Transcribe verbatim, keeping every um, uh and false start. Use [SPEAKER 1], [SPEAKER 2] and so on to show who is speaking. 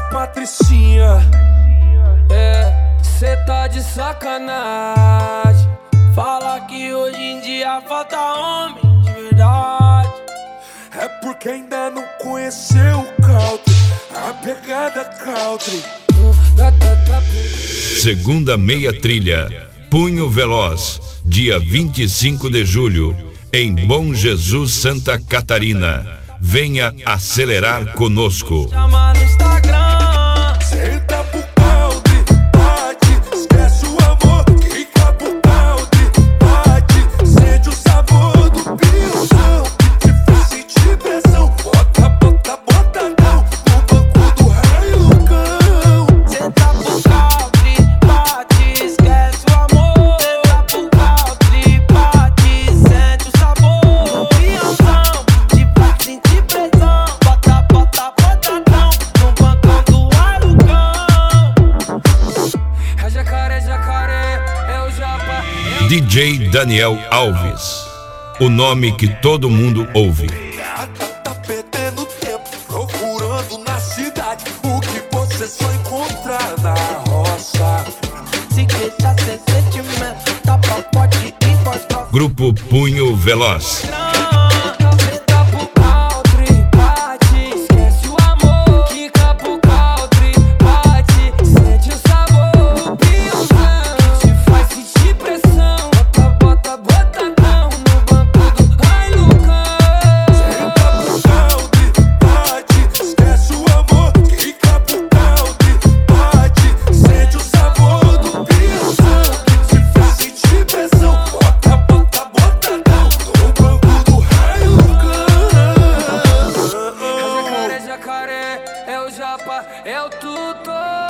[SPEAKER 1] Patricinha, é, cê tá de sacanagem. Fala que hoje em dia falta homem de verdade. É porque ainda não conheceu o country, a pegada country.
[SPEAKER 2] Segunda meia trilha, Punho Veloz, dia vinte e cinco de julho, em Bom Jesus, Santa Catarina. Venha acelerar conosco.
[SPEAKER 1] Chama no Instagram.
[SPEAKER 3] Senta pro country, bate, esquece o amor, fica pro country, bate, sente o sabor do pilão, te faz sentir pressão, bota, bota, bota não, no banco do Hilux.
[SPEAKER 1] Senta pro country, bate, esquece o amor. Senta pro country, bate, sente o sabor do pilão, te faz sentir pressão, bota, bota, bota não, no banco do Hilux. É jacaré, jacaré, é o japa, é o
[SPEAKER 2] D J Daniel Alves, o nome que todo mundo ouve.
[SPEAKER 3] Tá, tá perdendo tempo, procurando na cidade o que você só encontrar na roça.
[SPEAKER 1] se queixa sem sentimento, tá papote e voz pra
[SPEAKER 2] Grupo Punho Veloz.
[SPEAKER 1] Senta pro country, bate, esquece o amor. Fica pro country, bate, sente o sabor do pilão, te faz sentir pressão, bota, bota, bota não, no banco do Hilux.
[SPEAKER 3] Senta pro country, bate, esquece o amor, fica pro country, bate, sente o sabor do pilão, te faz sentir pressão, bota, bota, bota não, no banco do Hilux.
[SPEAKER 1] É o jacaré, jacaré, é o japa, é o tutor.